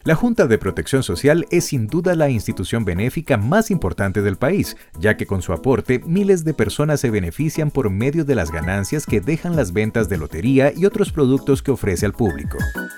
La Junta de Protección Social es sin duda la institución benéfica más importante del país, ya que con su aporte miles de personas se benefician por medio de las ganancias que dejan las ventas de lotería y otros productos que ofrece al público.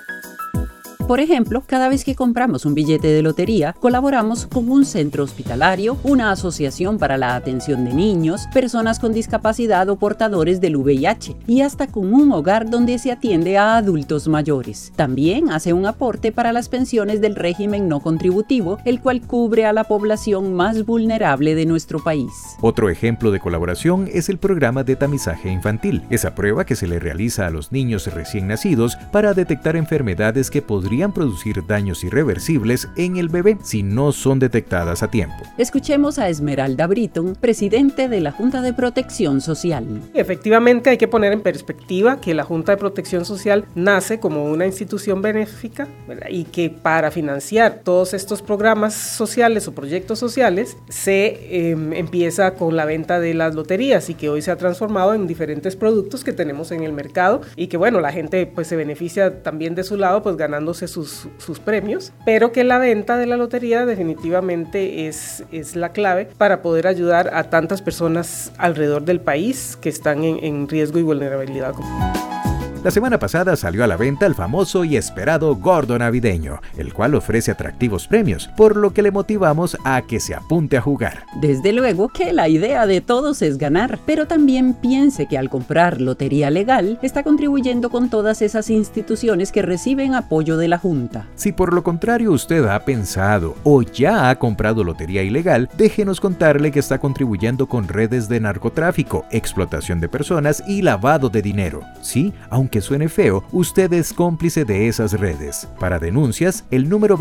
Por ejemplo, cada vez que compramos un billete de lotería, colaboramos con un centro hospitalario, una asociación para la atención de niños, personas con discapacidad o portadores del VIH, y hasta con un hogar donde se atiende a adultos mayores. También hace un aporte para las pensiones del régimen no contributivo, el cual cubre a la población más vulnerable de nuestro país. Otro ejemplo de colaboración es el programa de tamizaje infantil, esa prueba que se le realiza a los niños recién nacidos para detectar enfermedades que podrían producir daños irreversibles en el bebé si no son detectadas a tiempo. Escuchemos a Esmeralda Britton, presidente de la Junta de Protección Social. Efectivamente, hay que poner en perspectiva que la Junta de Protección Social nace como una institución benéfica, ¿verdad? Y que para financiar todos estos programas sociales o proyectos sociales se empieza con la venta de las loterías y que hoy se ha transformado en diferentes productos que tenemos en el mercado y que bueno, la gente pues se beneficia también de su lado pues ganándose sus premios, pero que la venta de la lotería definitivamente es la clave para poder ayudar a tantas personas alrededor del país que están en riesgo y vulnerabilidad. La semana pasada salió a la venta el famoso y esperado Gordo Navideño, el cual ofrece atractivos premios, por lo que le motivamos a que se apunte a jugar. Desde luego que la idea de todos es ganar, pero también piense que al comprar lotería legal está contribuyendo con todas esas instituciones que reciben apoyo de la Junta. Si por lo contrario usted ha pensado o ya ha comprado lotería ilegal, déjenos contarle que está contribuyendo con redes de narcotráfico, explotación de personas y lavado de dinero. Sí, aunque suene feo, usted es cómplice de esas redes. Para denuncias, el número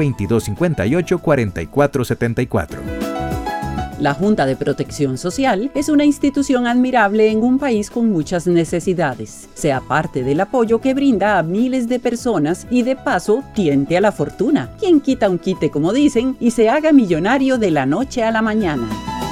2258-4474. La Junta de Protección Social es una institución admirable en un país con muchas necesidades. Sea parte del apoyo que brinda a miles de personas y de paso tiente a la fortuna. Quien quita un quite, como dicen, y se haga millonario de la noche a la mañana.